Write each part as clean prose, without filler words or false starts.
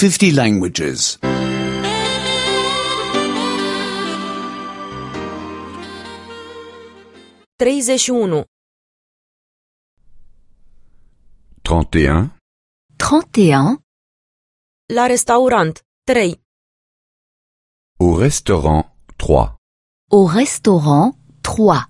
50 languages. 31. 31. 31. La restaurant. 3. Au restaurant 3. Au restaurant 3.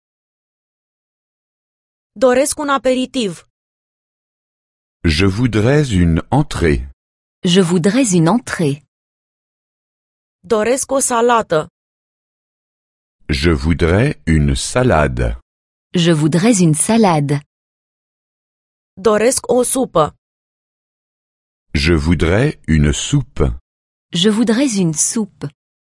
Doresc un aperitiv. Je voudrais une entrée. Je voudrais une entrée. Doresc o salată. Je voudrais une salade. Je voudrais une salade. Doresc o supă. Je voudrais une soupe. Je voudrais une soupe.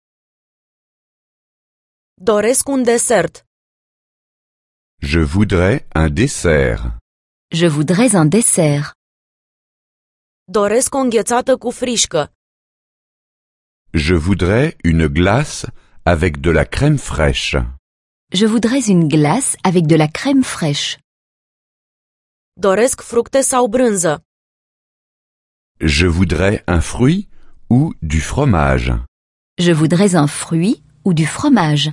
Doresc un desert. Je voudrais un dessert. Je voudrais un dessert. Doresc o înghețată cu frișcă. Je voudrais une glace avec de la crème fraîche. Je voudrais une glace avec de la crème fraîche. Doresc fructe sau brânză. Je voudrais un fruit ou du fromage. Je voudrais un fruit ou du fromage.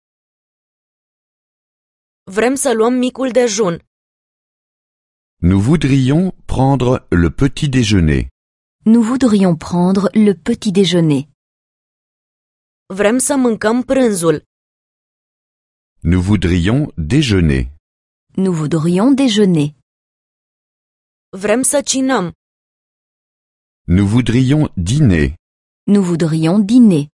Vrem să luăm micul dejun. Nous voudrions prendre le petit déjeuner. Nous voudrions prendre le petit déjeuner. Vrem să mâncăm prânzul. Nous voudrions déjeuner. Nous voudrions déjeuner. Vrem să cinăm. Nous voudrions dîner. Nous voudrions dîner.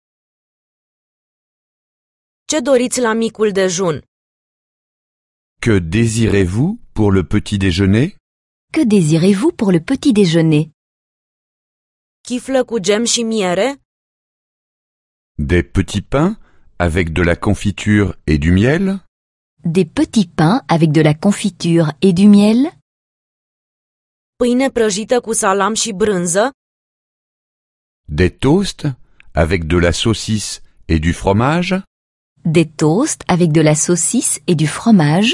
Ce doriți la micul dejun? Que désirez-vous pour le petit déjeuner? Que désirez-vous pour le petit déjeuner? Chiflă cu gem și miere? Des petits pains avec de la confiture et du miel? Des petits pains avec de la confiture et du miel? Pâine prăjită cu salam și brânză? Des toasts avec de la saucisse et du fromage? Des toasts avec de la saucisse et du fromage?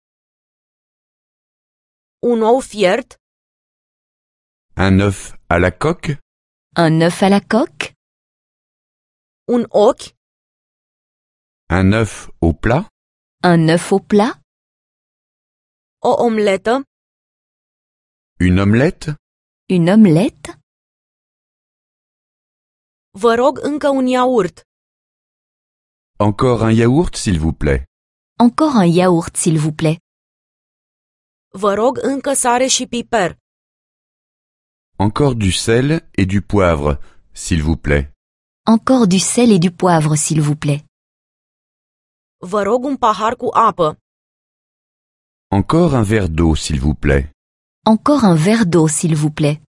Un ou fiert? Un œuf à la coque? Un œuf à la coque? Un ochi? Un œuf au plat? Un œuf au plat? O omletă? Une omelette? Une omelette? Vă rog încă un iaurt. Encore un yaourt, s'il vous plaît. Encore un yaourt, s'il vous plaît. Vă rog încă sare și piper. Encore du sel et du poivre, s'il vous plaît. Encore du sel et du poivre, s'il vous plaît. Vă rog un pahar cu apă. Encore un verre d'eau, s'il vous plaît. Encore un verre d'eau, s'il vous plaît.